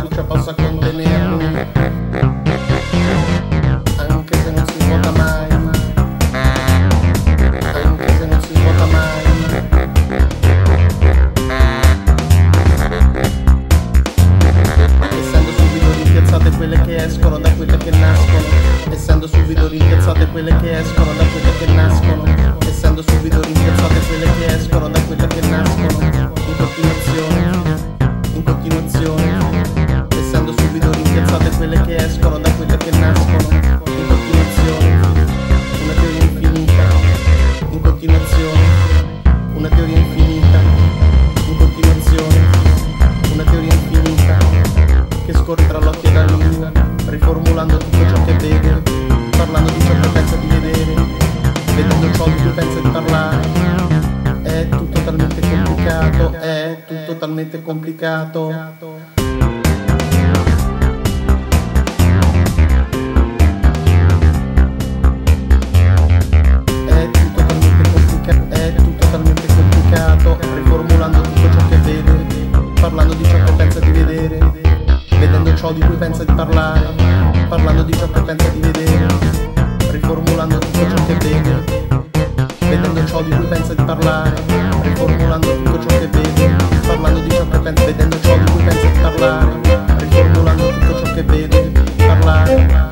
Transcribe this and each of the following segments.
fiducia possa contenermi, anche se non si svuota mai, anche se non si svuota mai. Essendo subito rimpiazzate quelle che escono da quelle che nascono, essendo subito rimpiazzate quelle che escono da quelle che nascono, essendo subito rimpiazzate quelle che escono da quelle che nascono, in continuazione, essendo subito rimpiazzate quelle che escono da quelle che nascono, in continuazione, una teoria infinita, in continuazione, una teoria infinita, in continuazione, una teoria infinita, che scorre tra l'occhio e la lingua, riformulando tutto ciò che vede, parlando di ciò che pensa di vedere, vedendo ciò di cui pensa di parlare. È tutto talmente complicato, è tutto talmente complicato. È tutto talmente complicato, riformulando tutto ciò che vede, parlando di ciò che pensa di vedere, vedendo ciò di cui pensa di parlare, parlando di ciò che pensa di vedere, riformulando tutto ciò che vede, vedendo ciò di cui pensa di parlare, riformulando tutto ciò che vede, parlando di ciò che pensa, vedendo ciò di cui pensa di parlare, riformulando tutto ciò che vede, parlare.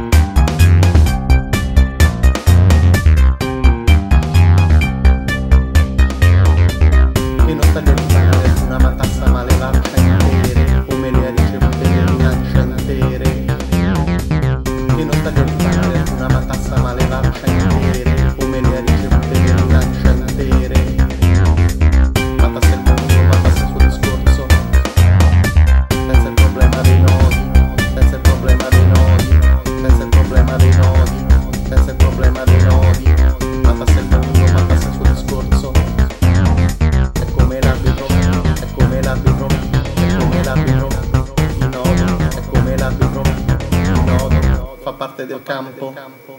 Che non sta di rimanere una matassa male lancia intere, come le ha ricevute le rilancia intere. Che non sta di rimanere una matassa male lancia intere, come le ha ricevute le rilancia intere. Matasse il mondo, matasse il suo discorso, senza il problema dei nodi, senza il problema dei nodi, senza il problema dei nodi, senza il problema dei nodi. Matasse il mondo, matasse il suo discorso. È come l'arbitro, è come l'arbitro, è come l'arbitro, il nodo, è come l'arbitro, il nodo, fa parte del campo.